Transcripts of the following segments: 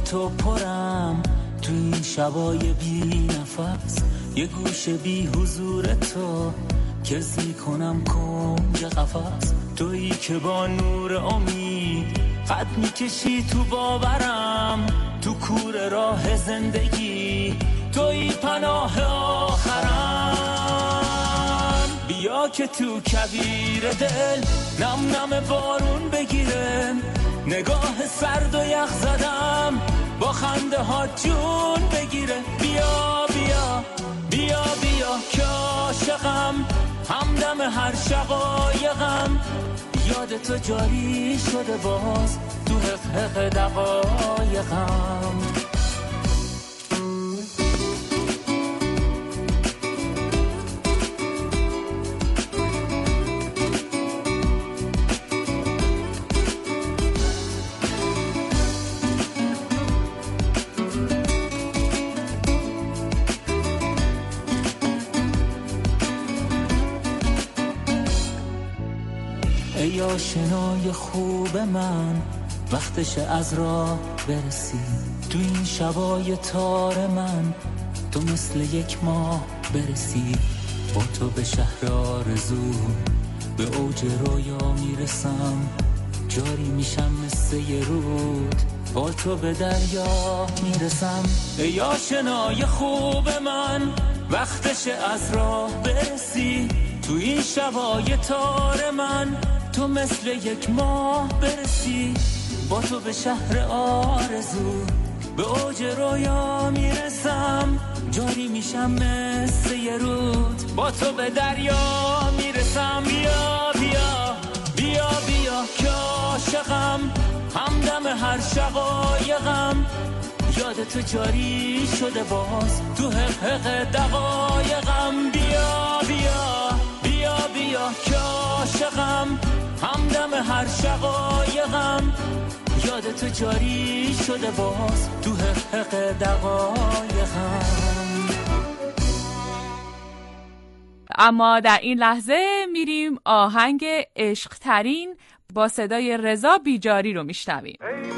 تو پرم تو این شبای بی نفس، یه گوشه بی حضور تو که زی کنم کنج قفس. تویی که با نور امید قد میکشی تو باورم، تو کور راه زندگی تویی پناه آخرم. بیا که تو کویر دل نم نم بارون بگیره، نگاه سرد و یخ زدم با خنده ها جون بگیره. بیا بیا بیا بیا که عاشقم، همدم هر شقایقم، یاد تو جاری شده باز تو حق دقایقم. ای آشنای خوب من، وقتش از راه برسی. تو این شبای تار من تو مثل یک ماه برسی. با تو به شهر آرزو به اوج رویا میرسم، جاری میشم مثل یه رود با تو به دریا میرسم. ای آشنای خوب من، وقتش از راه برسی. تو این شبای تار من تو مثل یک ماه برسی. با تو به شهر آرزو به اوج رویا میرسم، جاری میشم مثل یه رود با تو به دریا میرسم. بیا بیا بیا بیا که عاشقم، همدم هر شقایقم، یاد تو جاری شده باز تو حق دقایقم. بیا بیا بیا بیا که عاشقم، همدم هر شقایقم، یاد تو جاری شده باز تو حق دقایقم. اما در این لحظه میریم آهنگ عشق ترین با صدای رضا بیجاری رو میشنویم.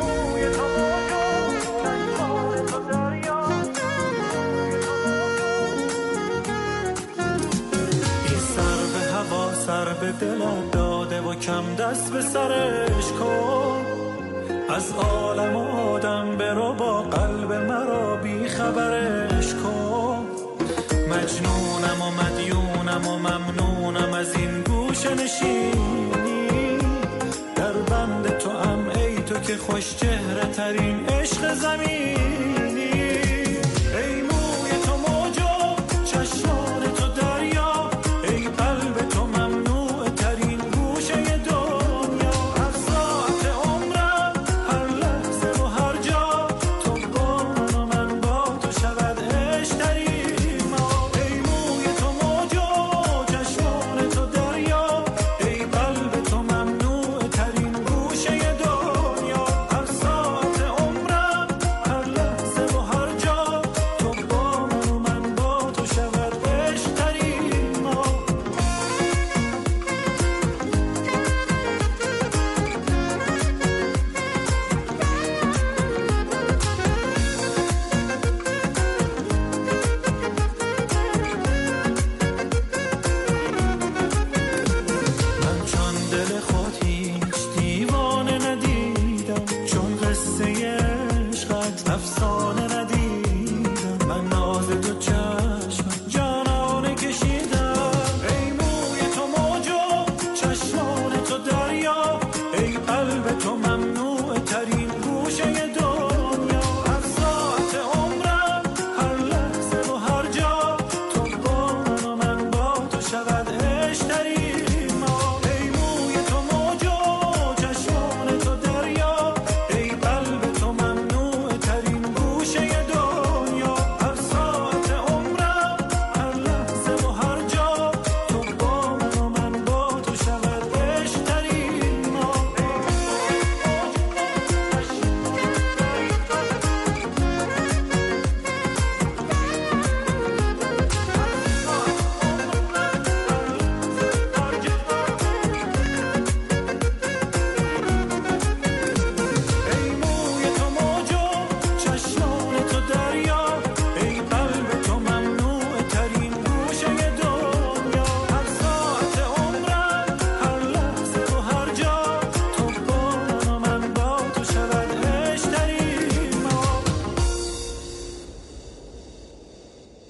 سر به دلت داده و کم دست به سرش کن، از عالم آدم برو با قلب مرا بی خبرش کن. مجنونم و مدیونم و ممنونم از این گوشه نشینی، در بند تو ام ای تو که خوش چهره ترین عشق زمینی. ای موی تو موجو چشمان تو دریا، ای قلب تو ممنوع ترین گوشه دنیا. هر ساعت عمرم هر لحظه و هر جا، تو با من و من با تو شود عشق ترین ما. ای موی تو موجو چشمان تو دریا، ای قلب تو ممنوع ترین گوشه دنیا. هر ساعت عمرم هر لحظه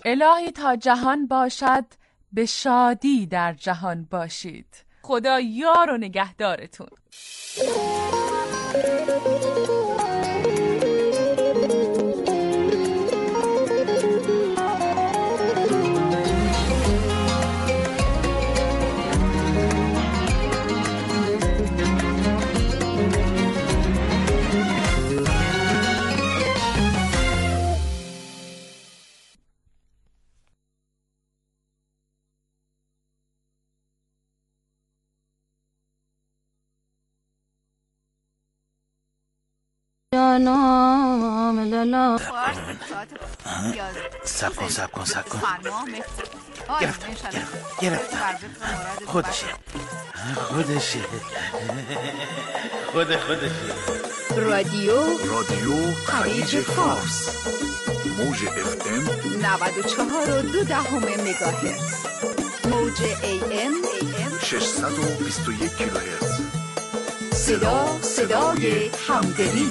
الهی تا جهان باشد به شادی در جهان باشید. خدا یار و نگهدارتون. سب کن گرفتم خودشه رادیو خلیج فارس، موج FM 94.2 مگاهرتز، موج AM 621 کیلوهرتز. صدای همدلی.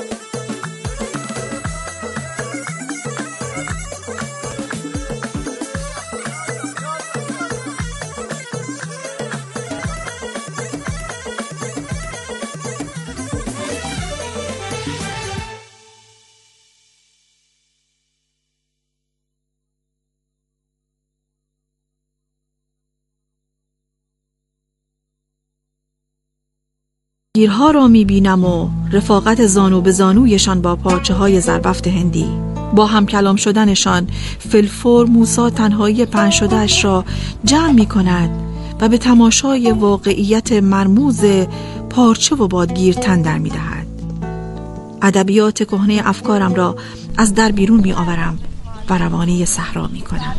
گیرها را می‌بینم و رفاقت زانو به زانویشان با پارچه‌های زربفت هندی. با هم کلام شدنشان فلفور موسی تنهایی پنج شده‌اش را جمع می‌کند و به تماشای واقعیت مرموز پارچه و بادگیر تن در می‌دهد. ادبیات کهنه افکارم را از در بیرون می‌آورم و روانه صحرا می‌کنم.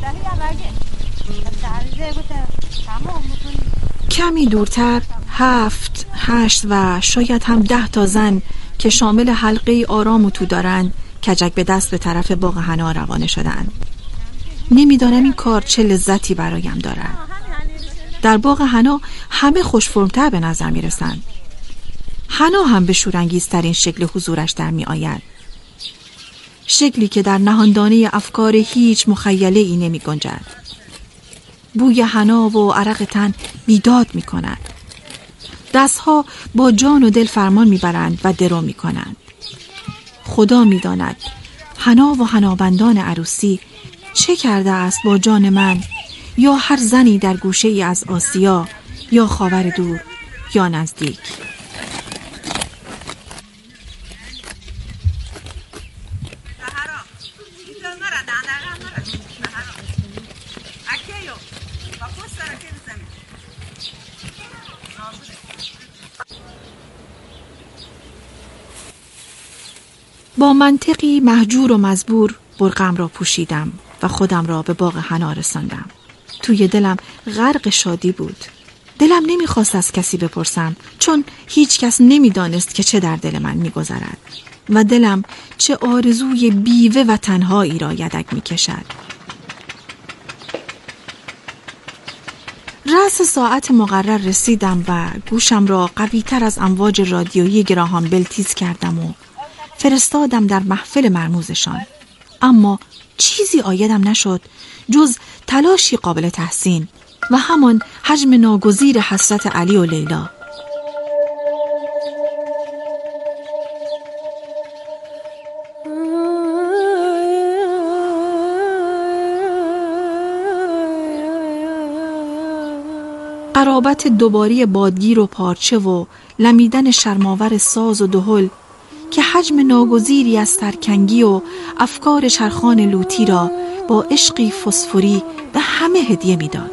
کمی دورتر 7، 8 و شاید هم 10 تا زن که شامل حلقه آرام و تو دارند کجک به دست به طرف باغ حنا روانه شدند. نمیدانم این کار چه لذتی برایم دارد. در باغ حنا همه خوشفرمتر به نظر می رسند. حنا هم به شورانگیزترین شکل حضورش در می آید. شکلی که در نهاندانه افکار هیچ مخیله ای نمی گنجد. بوی حنا و عرق تن بیداد می کند. دستها با جان و دل فرمان می برند و درو می کنند. خدا می داند حنا و حنابندان عروسی چه کرده است با جان من یا هر زنی در گوشه ای از آسیا یا خاور دور یا نزدیک. با منطقی مهجور و مزبور برقم را پوشیدم و خودم را به باغ حنا رساندم. توی دلم غرق شادی بود. دلم نمیخواست از کسی بپرسم چون هیچ کس نمیدانست که چه در دل من میگذرد و دلم چه آرزوی بیوه و تنهایی را یدک میکشد. رأس ساعت مقرر رسیدم و گوشم را قوی‌تر از امواج رادیویی گراهام بل تیز کردم و فرستادم در محفل مرموزشان. اما چیزی عایدم نشد جز تلاشی قابل تحسین و همان حجم ناگزیر حسرت علی و لیلا. قرابت دوباری بادگیر و پارچه و لمیدن شرماور ساز و دهل که حجم ناگزیری از سرکنگی و افکار چرخان لوتی را با عشقی فسفوری به همه هدیه میداد.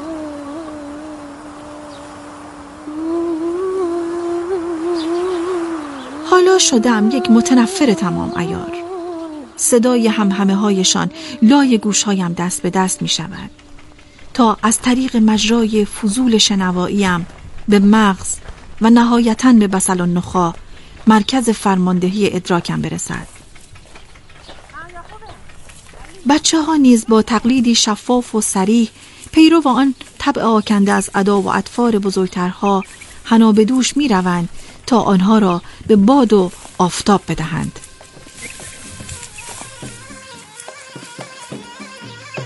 حالا شدم یک متنفر تمام عیار. صدای همهمه هایشان لای گوشهایم دست به دست می شود تا از طریق مجرای فضول شنواییم به مغز و نهایتاً به بصل النخاع مرکز فرماندهی ادراکم برسد. بچه ها نیز با تقلیدی شفاف و صریح پیرو آن طبع آکنده از ادا و اطفار بزرگترها حنا به دوش می روند تا آنها را به باد و آفتاب بدهند.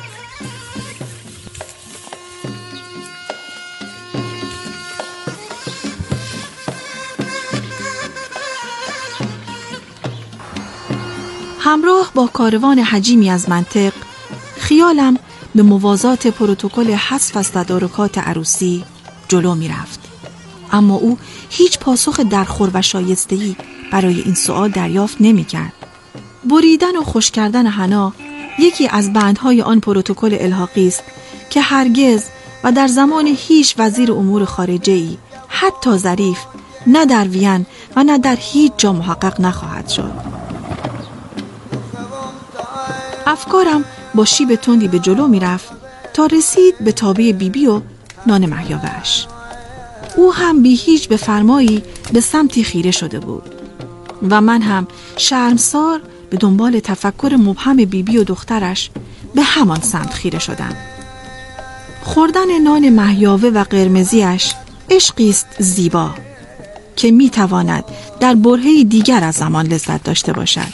همراه با کاروان حجیمی از منطق، خیالم به موازات پروتکل حذف از تدارکات عروسی جلو می رفت. اما او هیچ پاسخ درخور و شایسته‌ای برای این سوال دریافت نمی کرد. بریدن و خشک کردن حنا یکی از بندهای آن پروتکل الحاقی است که هرگز و در زمان هیچ وزیر امور خارجه‌ای، حتی ظریف، نه در وین و نه در هیچ جا محقق نخواهد شد. افکارم با شیب تندی به جلو می رفت تا رسید به تابع بیبی و نان مهیاوه‌اش. او هم بی هیچ به فرمایی به سمتی خیره شده بود و من هم شرمسار به دنبال تفکر مبهم بیبی و دخترش به همان سمت خیره شدم. خوردن نان مهیاوه و قرمزیش عشقی است زیبا که می تواند در برهه‌ای دیگر از زمان لذت داشته باشد.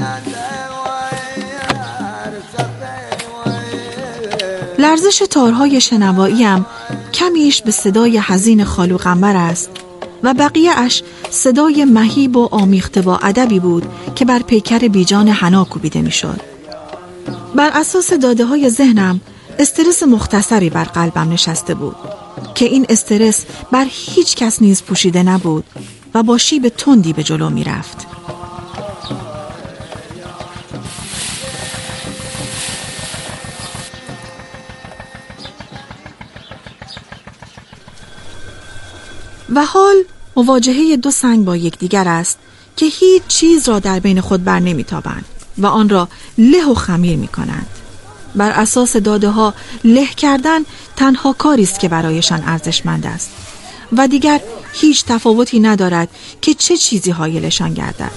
لرزش تارهای شنواییم کمیش به صدای حزین خالو قمر است و بقیه اش صدای مهیب و آمیخته با ادبی بود که بر پیکر بیجان حنا کوبیده می شد. بر اساس داده های ذهنم استرس مختصری بر قلبم نشسته بود که این استرس بر هیچ کس نیز پوشیده نبود و با شیب تندی به جلو می رفت. و حال مواجهه دو سنگ با یکدیگر است که هیچ چیز را در بین خود بر نمیتابند و آن را له و خمیر می کنند. بر اساس داده ها له کردن تنها کاری است که برایشان ارزشمند است و دیگر هیچ تفاوتی ندارد که چه چیزی حایلشان گردد.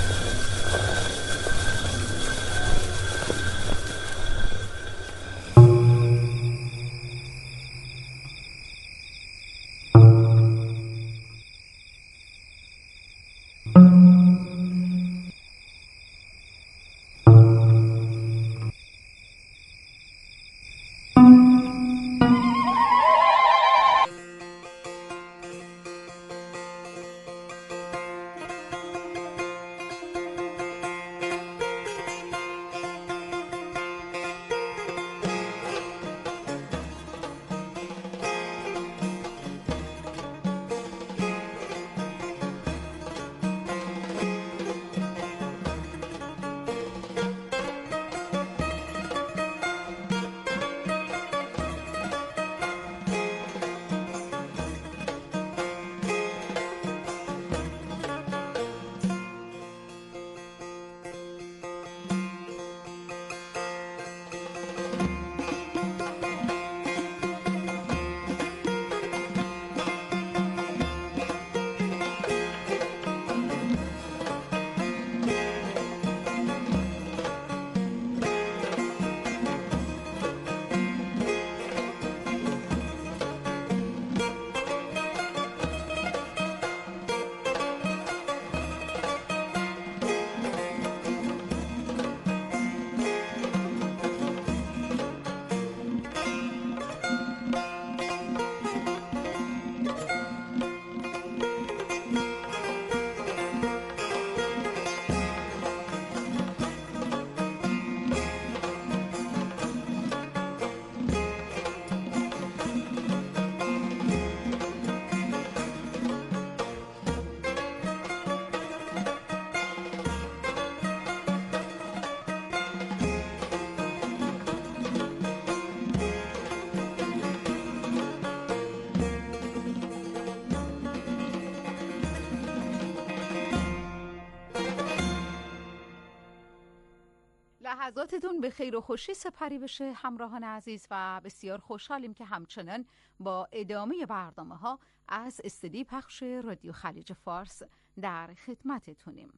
لحظاتتون به خیر و خوشی سپری بشه همراهان عزیز و بسیار خوشحالیم که همچنان با ادامه برنامه‌ها از استودیوی پخش رادیو خلیج فارس در خدمتتونیم.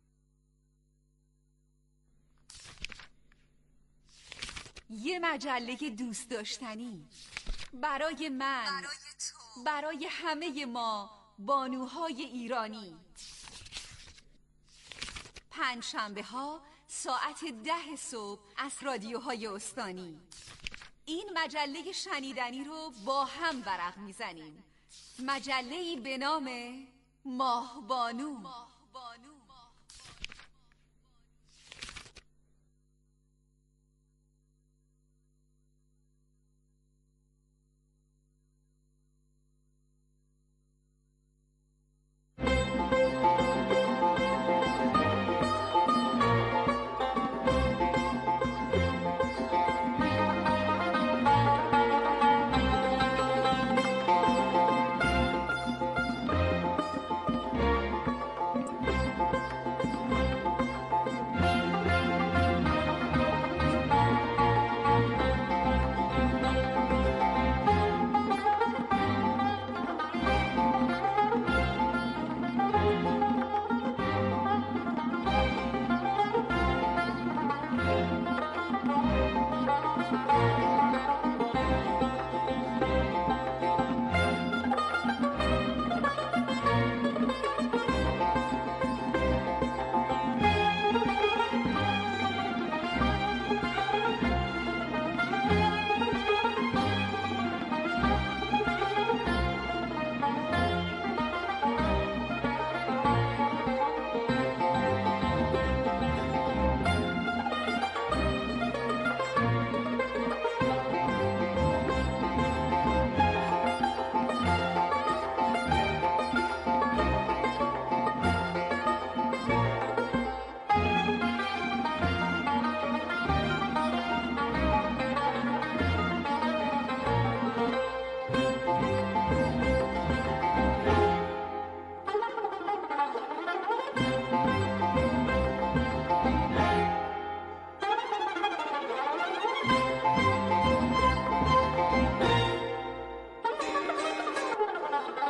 یه مجله دوست داشتنی برای من، برای همه ما بانوهای ایرانی. پنجشنبه ها ساعت 10 صبح از رادیوهای استانی این مجله شنیدنی رو با هم ورق میزنیم. مجله‌ای به نام ماه بانو.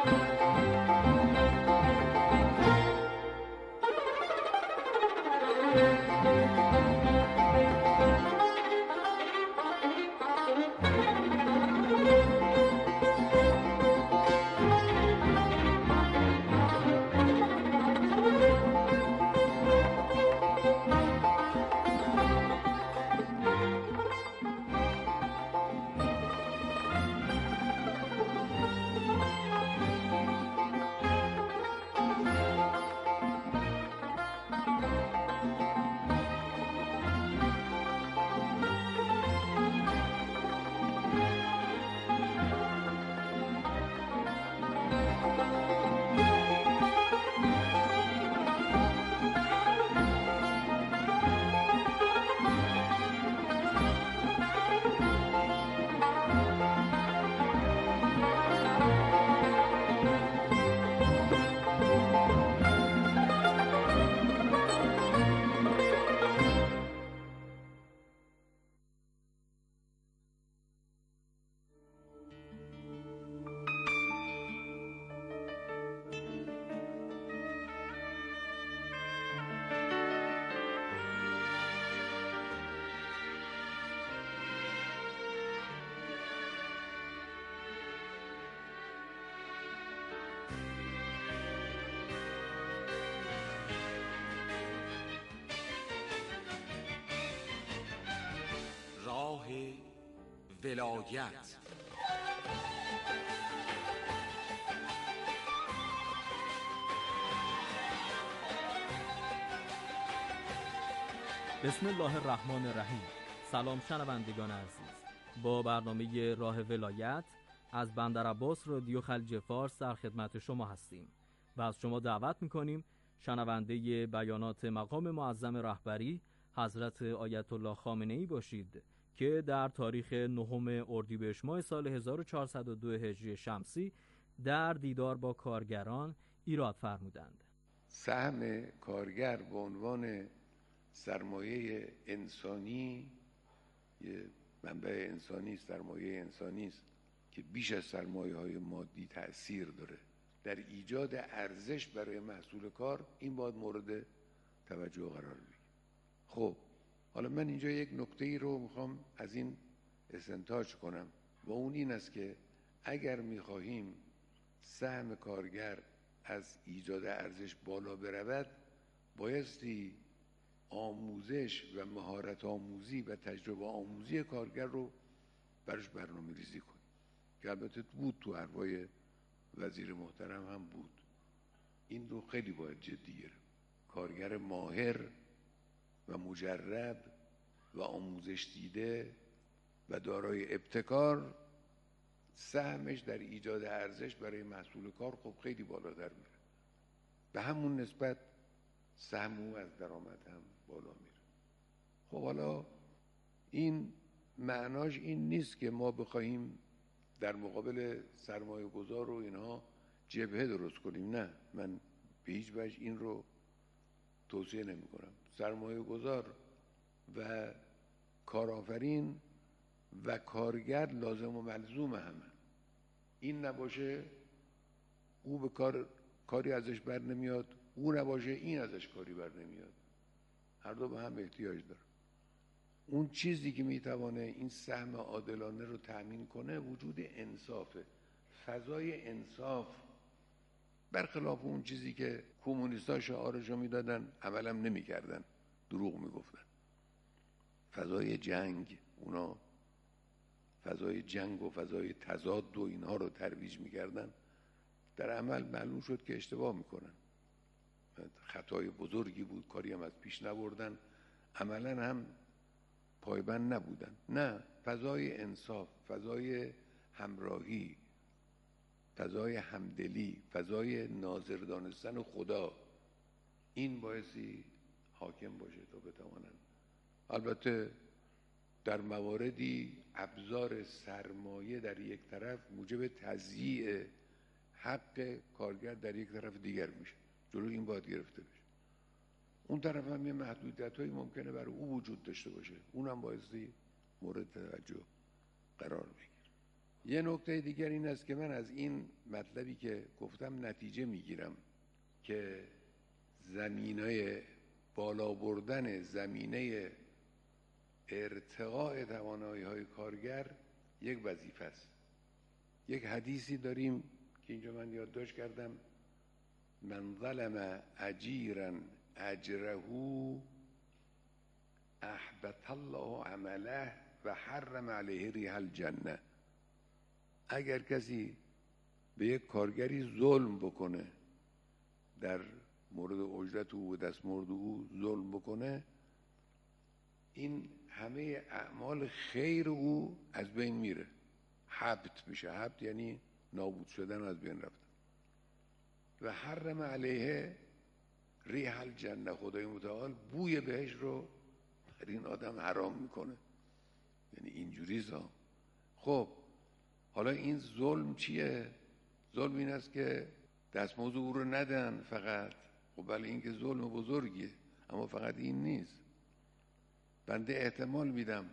راه ولایت. بسم الله الرحمن الرحیم. سلام شنوندگان عزیز، با برنامه راه ولایت از بندرعباس رادیو خلیج فارس در خدمت شما هستیم و از شما دعوت میکنیم شنونده بیانات مقام معظم رهبری حضرت آیت الله خامنه‌ای باشید که در تاریخ 9 اردیبهشت ماه سال 1402 هجری شمسی در دیدار با کارگران ایراد فرمودند. سهم کارگر به عنوان سرمایه انسانی، یه منبع انسانی، سرمایه انسانی است که بیش از سرمایه‌های مادی تأثیر داره در ایجاد ارزش برای محصول کار. این باید مورد توجه قرار بگیره. خب حالا من اینجا یک نکته‌ای رو میخوام از این استنتاج کنم و اون این است که اگر میخواهیم سهم کارگر از ایجاد ارزش بالا برود، بایستی آموزش و مهارت آموزی و تجربه آموزی کارگر رو برش برنامه ریزی کنیم که البته بود تو حرفای وزیر محترم هم بود. این رو خیلی باید جدی گرفت. کارگر ماهر و مجرب و آموزش دیده و دارای ابتکار سهمش در ایجاد ارزش برای محصول کار خب خیلی بالاتر میره. به همون نسبت سهم او از درآمد هم بالا میره. خب حالا این معناش این نیست که ما بخواهیم در مقابل سرمایه گذار و اینها جبهه درست کنیم. نه، من به هیچ وجه این رو توصیه نمی کنم. سرمایه گذار و کارآفرین و کارگر لازم و ملزوم همه. این نباشه او به کاری ازش بر نمیاد، او نباشه این ازش کاری بر نمیاد. هر دو به هم احتیاج داره. اون چیزی که میتوانه این سهم عادلانه رو تأمین کنه وجود انصافه، فضای انصاف، برخلاف اون چیزی که کمونیست‌ها شعارشو میدادن عملم نمیکردن، دروغ میگفتن. فضای جنگ، اونا فضای جنگ و فضای تضاد و اینها رو ترویج میکردن، در عمل معلوم شد که اشتباه میکنن. خطای بزرگی بود، کاری هم از پیش نبردن، عملا هم پایبند نبودن. نه، فضای انصاف، فضای همراهی، فضای همدلی، فضای ناظر دانستن خدا، این بایستی حاکم باشه تا بتوانن. البته در مواردی ابزار سرمایه در یک طرف موجب تضییع حق کارگر در یک طرف دیگر میشه، جلوی این باید گرفته بشه. اون طرف هم یه محدودیت‌هایی ممکنه برای او وجود داشته باشه، اونم بایستی مورد توجه قرار بگیره. یه نکته دیگر این است که من از این مطلبی که گفتم نتیجه میگیرم که زمینه بالا بردن زمینه ارتقاء توانایی‌های کارگر یک وظیفه است. یک حدیثی داریم که اینجا من یادداشت کردم: من ظلم اجیرا اجره احبط الله عمله و حرم علیه ریح الجنه. اگر کسی به یک کارگری ظلم بکنه، در مورد اجرت او و دستمزد او ظلم بکنه، این همه اعمال خیر او از بین میره، حبط میشه. حبط یعنی نابود شدن و از بین رفتن. و حرم علیه ریح الجنه، خدای متعال بوی بهشت رو بر این آدم حرام میکنه. یعنی اینجوریزا. خب حالا این ظلم چیه؟ ظلم این است که دستمزد او رو ندن فقط. خب بله این که ظلم بزرگیه، اما فقط این نیست. بنده احتمال میدم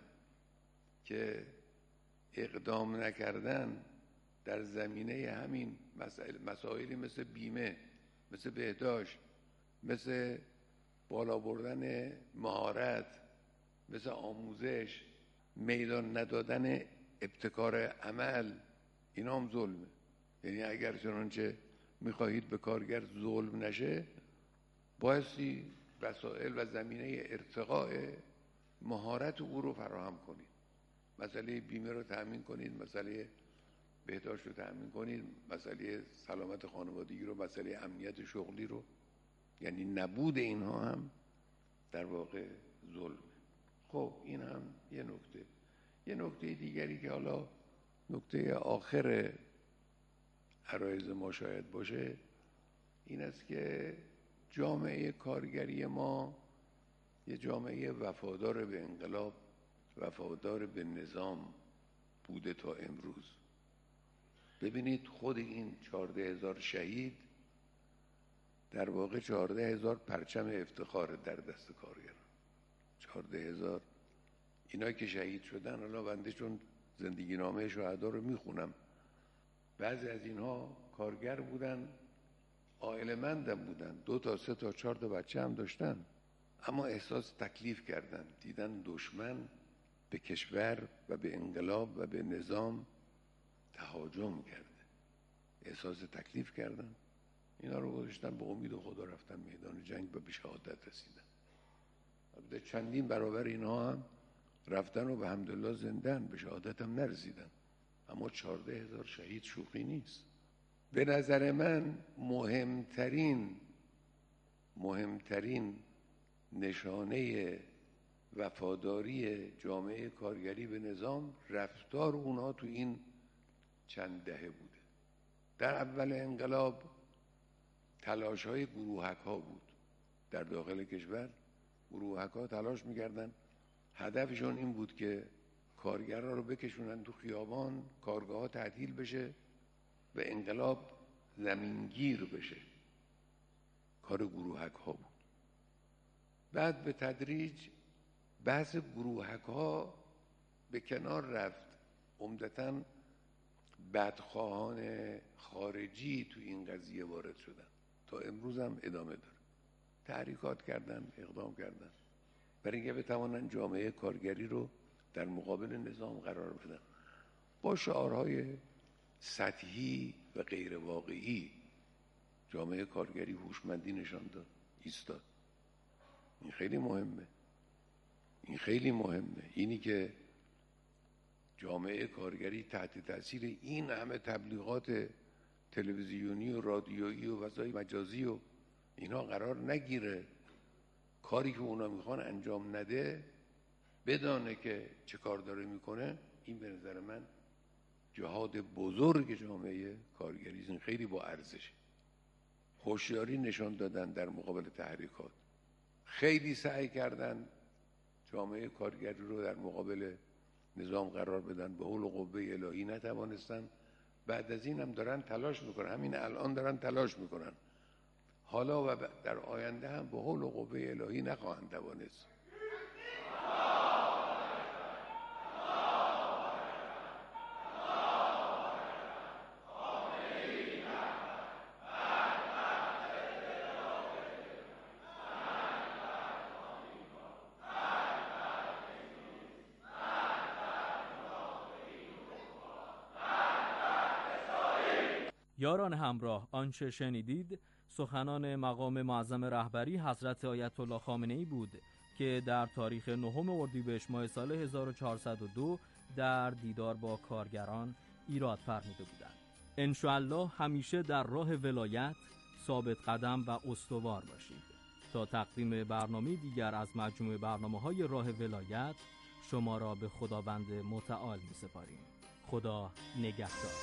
که اقدام نکردن در زمینه همین مسائلی مثل بیمه، مثل بهداشت، مثل بالا بردن مهارت، مثل آموزش، میدان ندادن ابتکار عمل، اینا هم ظلمه. یعنی اگر چنانچه میخواهید به کارگر ظلم نشه، بایستی وسایل و زمینه ارتقاء مهارت او رو فراهم کنید. مسئله بیمه رو تأمین کنید، مسئله بهداشت رو تأمین کنید، مسئله سلامت خانوادگی رو، مسئله امنیت شغلی رو. یعنی نبود اینها هم در واقع ظلمه. خب این هم یه نکته. یه نکته دیگری که حالا نکته آخر عرایض ما شاید باشه، این است که جامعه کارگری ما یه جامعه وفادار به انقلاب، وفادار به نظام بوده تا امروز. ببینید خود این 14,000 شهید در واقع 14,000 پرچم افتخار در دست کارگران. 14,000 اینا که شهید شدن، حالا بنده چون زندگی نامه شهدا رو میخونم، بعضی از اینها کارگر بودن، عائله‌مندم بودن، 2 تا 3 تا 4 تا بچه هم داشتن، اما احساس تکلیف کردن، دیدن دشمن به کشور و به انقلاب و به نظام تهاجم کرده، احساس تکلیف کردن، اینا رو گذاشتن به امید خدا، رفتن میدان جنگ و به شهادت رسیدن. البته چندین برابر اینها هم رفتن و به حمدالله زندن، به شهادت هم نرسیدن. اما 14,000 شهید شوخی نیست. به نظر من مهمترین نشانه وفاداری جامعه کارگری به نظام رفتار اونها تو این چند دهه بوده. در اول انقلاب تلاش‌های گروهک‌ها بود. در داخل کشور گروهک‌ها تلاش می‌کردن، هدفشون این بود که کارگرها رو بکشونن تو خیابان، کارگاه‌ها تعطیل بشه و انقلاب زمینگیر بشه. کار گروهک‌ها بود. بعد به تدریج بحث گروهک‌ها به کنار رفت. عمدتاً بدخواهان خارجی تو این قضیه وارد شدن، تا امروز هم ادامه داره. تحریکات کردن، اقدام کردن برای اینکه بتوانن جامعه کارگری رو در مقابل نظام قرار بدن. با شعارهای سطحی و غیر واقعی جامعه کارگری هوشمندی نشان داد، ایستاد. این خیلی مهمه. این خیلی مهمه. اینی که جامعه کارگری تحت تاثیر این همه تبلیغات تلویزیونی و رادیویی و فضای مجازی و اینا قرار نگیره، کاری که اونا میخوان انجام نده، بدانه که چه کار داره میکنه. این به نظر من جهاد بزرگ جامعه کارگری، این خیلی با ارزشه. هوشیاری نشان دادن در مقابل تحریکات، خیلی سعی کردن جامعه کارگری رو در مقابل نظام قرار بدن، به حول و قوه الهی نتوانستن. بعد از این هم دارن تلاش میکنن، همین الان دارن تلاش میکنن، حالا و در آینده هم به حول و قوه الهی نخواهند توانست. یاران همراه، آنچه شنیدید سخنان مقام معظم رهبری حضرت آیت الله خامنه‌ای بود که در تاریخ 9 اردیبهشت ماه سال 1402 در دیدار با کارگران ایراد فرموده بودند. انشاءالله همیشه در راه ولایت ثابت قدم و استوار باشید. تا تقدیم برنامه دیگر از مجموعه برنامه‌های راه ولایت شما را به خداوند متعال می‌سپاریم. خدا نگهدار.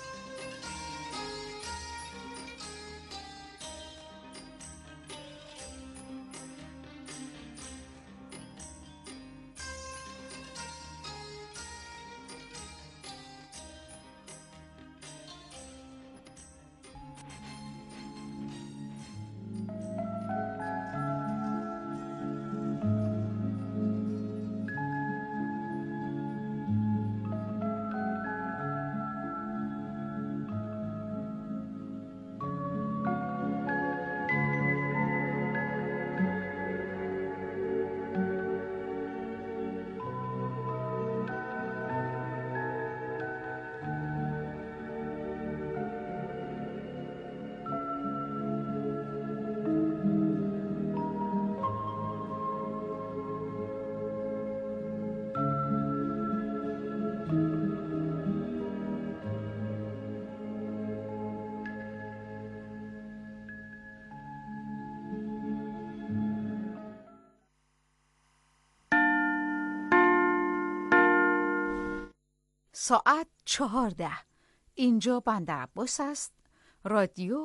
ساعت 14. اینجا بندرعباس است. رادیو